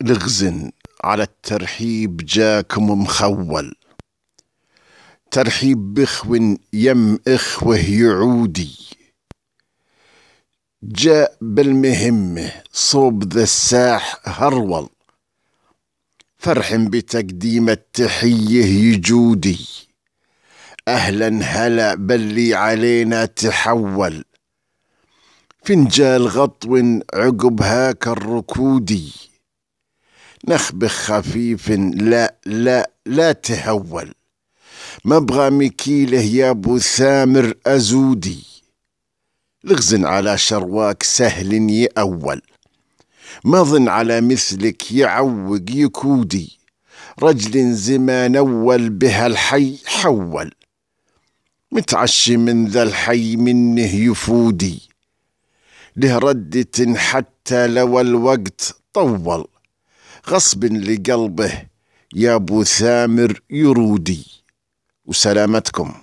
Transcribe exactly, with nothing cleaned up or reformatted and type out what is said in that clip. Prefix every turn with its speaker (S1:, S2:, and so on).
S1: لغز على الترحيب جاكم مخول. ترحيب بإخو يم إخوه يعودي، جاء بالمهمة صوب ذا الساح هرول. فرح بتقديم التحية يجودي، أهلا هلا باللي علينا تحول. فنجال غطو عقب هاك الركودي، نخبخ خفيف لا لا لا تهول. مبغى مكيله يا ابو ثامر أزودي، لغز على شرواك سهل يأول. ما ظن على مثلك يعوق يكودي، رجل زمان أول بها الحي حول. متعشي من ذا الحي منه يفودي، له ردة حتى لو الوقت طول. غصب لقلبه يا ابو ثامر يرودي. وسلامتكم.